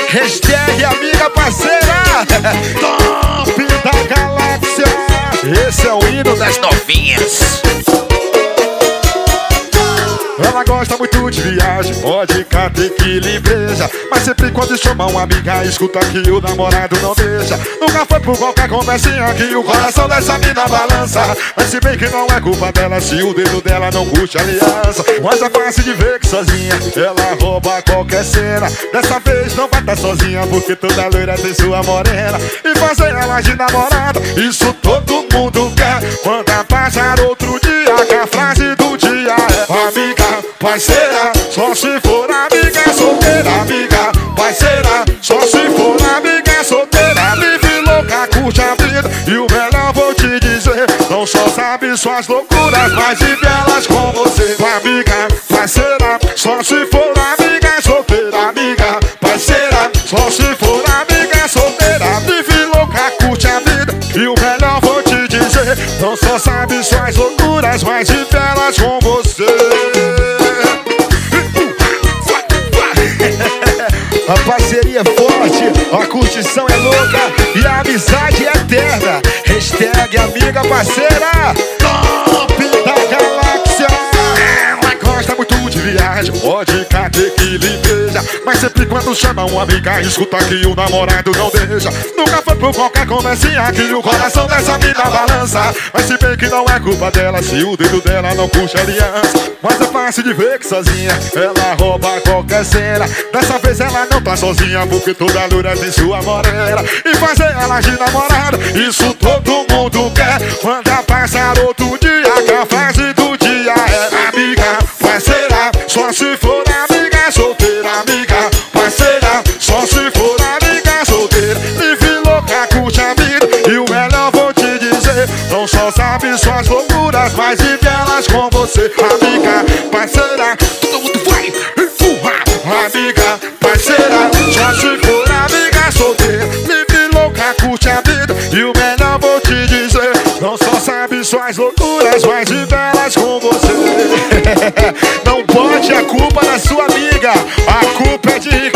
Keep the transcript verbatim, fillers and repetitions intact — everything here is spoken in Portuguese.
Hashtag amiga parceira, top da galáxia. Esse é o hino das novinhas. Ela gosta muito de viagem, vodka, tequila e breja. Mas sempre quando chama uma amiga, escuta que o namorado não deixa. Nunca foi por qualquer conversinha que o coração dessa mina balança. Mas se bem que não é culpa dela se o dedo dela não puxa aliança. Mas é fácil de ver que sozinha ela rouba qualquer cena. Dessa vez não vai estar sozinha, porque toda loira tem sua morena. E fazer ela de namorada, isso todo mundo quer. Manda passar outro dia, que a frase do dia é: amiga, parceira, só se for amiga solteira. Amiga, parceira, só se for amiga solteira. Vive louca, curte a vida, e o melhor vou te dizer: não só sabe suas loucuras, mas vive elas com você. Amiga, parceira, só se for amiga solteira. Amiga, parceira, só se for amiga solteira. Vive louca, curte a vida, e o melhor vou te dizer: não só sabe suas loucuras, mas vive elas com você. A parceria é forte, a curtição é louca e a amizade é eterna. Hashtag amiga parceira, top da galáxia. Ela gosta muito de viagem, vodka, tequila e breja. Mas sempre quando chama uma amiga, escuta que o namorado não deixa. Nunca foi por qualquer conversinha que o coração dessa mina balança. Mas se bem que não é culpa dela se o dedo dela não puxa aliança. Mas é fácil de ver que sozinha ela rouba qualquer cena. Dessa vez ela não tá sozinha, porque toda loira tem sua morena. E fazer ela de namorada, isso todo mundo quer. Manda passar outro dia, que a frase do dia é: amiga, parceira, só se for amiga solteira. Amiga, parceira, só se for amiga solteira. Vive louca, curte a vida, e o melhor vou te dizer: não só sabe suas loucuras, mas vive elas com você. Amiga, parceira, todo mundo vai empurrar. Amiga, parceira, só se for amiga solteira. Vive louca, curte a vida, e o melhor vou te dizer: não só sabe suas loucuras, mas vive elas com você. Não bote a culpa na sua amiga, a culpa é de